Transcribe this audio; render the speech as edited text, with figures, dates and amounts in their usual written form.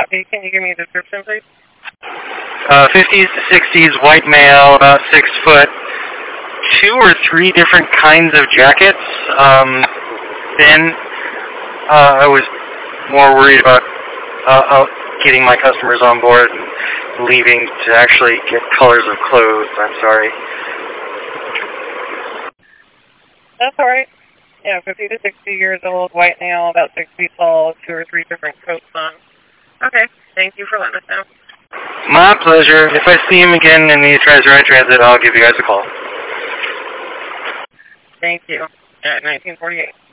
copy. Can you give me a description, please? 50s to 60s, white male, about 6 foot, 2 or 3 different kinds of jackets. Then I was more worried about getting my customers on board and leaving to actually get colors of clothes. I'm sorry. That's all right. Yeah, 50 to 60 years old, white male, about 6 feet tall, 2 or 3 different coats on. Okay, thank you for letting us know. My pleasure. If I see him again and he tries to ride transit, I'll give you guys a call. Thank you. At 1948.